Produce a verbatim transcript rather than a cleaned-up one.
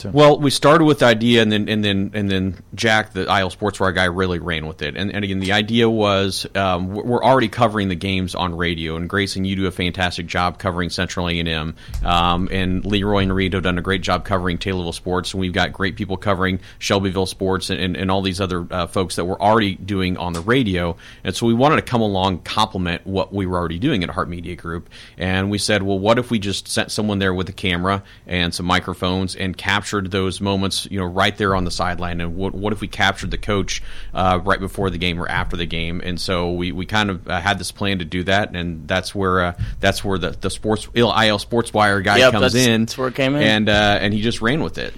Well, we started with the idea, and then and then and then Jack, the I L Sportswire guy, really ran with it. And, and again, the idea was um, we're already covering the games on radio, and Grayson, you do a fantastic job covering Central A and M, um, and Leroy and Reed have done a great job covering Taylorville sports, and we've got great people covering Shelbyville sports and, and, and all these other uh, folks that we're already doing on the radio. And so we wanted to come along, complement what we were already doing at Hart Media Group, and we said, well, what if we just sent someone there with a camera and some microphones and captured those moments, you know, right there on the sideline, and what, what if we captured the coach uh, right before the game or after the game? And so we, we kind of uh, had this plan to do that, and that's where uh, that's where the the sports I L Sportswire guy yep, comes that's, in. That's where it came in, and uh, and he just ran with it.